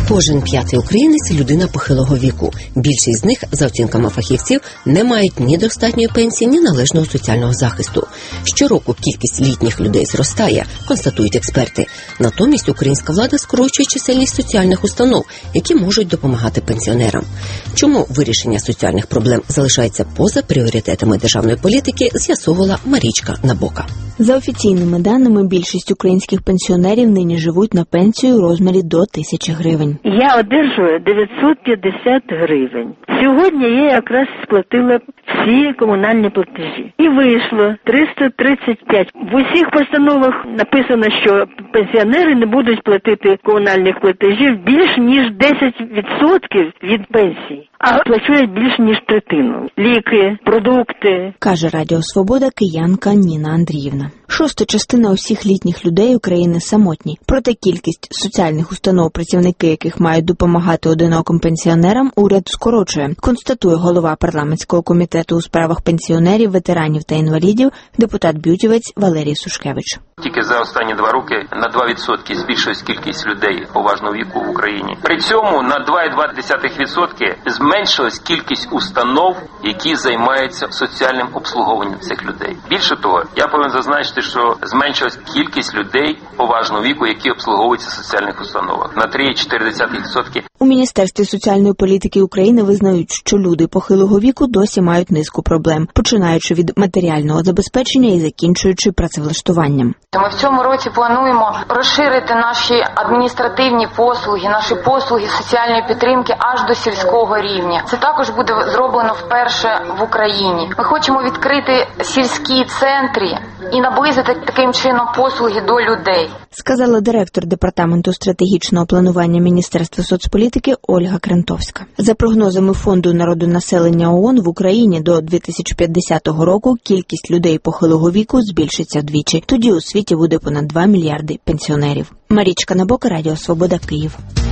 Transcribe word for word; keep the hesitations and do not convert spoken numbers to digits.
Кожен п'ятий українець – людина похилого віку. Більшість з них, за оцінками фахівців, не мають ні достатньої пенсії, ні належного соціального захисту. Щороку кількість літніх людей зростає, констатують експерти. Натомість українська влада скорочує чисельність соціальних установ, які можуть допомагати пенсіонерам. Чому вирішення соціальних проблем залишається поза пріоритетами державної політики, з'ясовувала Марічка Набока. За офіційними даними, більшість українських пенсіонерів нині живуть на пенсію у розмірі до тисячі гривень. Я одержую дев'ятсот п'ятдесят гривень. Сьогодні я якраз сплатила всі комунальні платежі. І вийшло триста тридцять п'ять. В усіх постановах написано, що пенсіонери не будуть платити комунальних платежів більш ніж десять відсотків від пенсії. А плачують більш ніж третину. Ліки, продукти. Каже Радіо Свобода киянка Ніна Андріївна. Шоста частина усіх літніх людей України самотні. Проте кількість соціальних установ, працівники яких мають допомагати одиноким пенсіонерам, уряд скорочує, констатує голова парламентського комітету у справах пенсіонерів, ветеранів та інвалідів, депутат-бютівець Валерій Сушкевич. Тільки за останні два роки на два відсотки збільшилась кількість людей поважного віку в Україні. При цьому на два цілих дві десятих відсотка зменшилась кількість установ, які займаються соціальним обслуговуванням цих людей. Більше того, я повинен зазначити, що зменшилась кількість людей поважного віку, які обслуговуються в соціальних установах на три цілих чотири десятих відсотка. У Міністерстві соціальної політики України визнають, що люди похилого віку досі мають низку проблем, починаючи від матеріального забезпечення і закінчуючи працевлаштуванням. Ми в цьому році плануємо розширити наші адміністративні послуги, наші послуги соціальної підтримки аж до сільського рівня. Це також буде зроблено вперше в Україні. Ми хочемо відкрити сільські центри і наблизити таким чином послуги до людей. Сказала директор Департаменту стратегічного планування Міністерства соцполітики Ольга Крентовська. За прогнозами Фонду народонаселення ООН, в Україні до дві тисячі п'ятдесятого року кількість людей похилого віку збільшиться вдвічі. Тоді у світі буде понад два мільярди пенсіонерів. Марічка Набока, Радіо Свобода, Київ.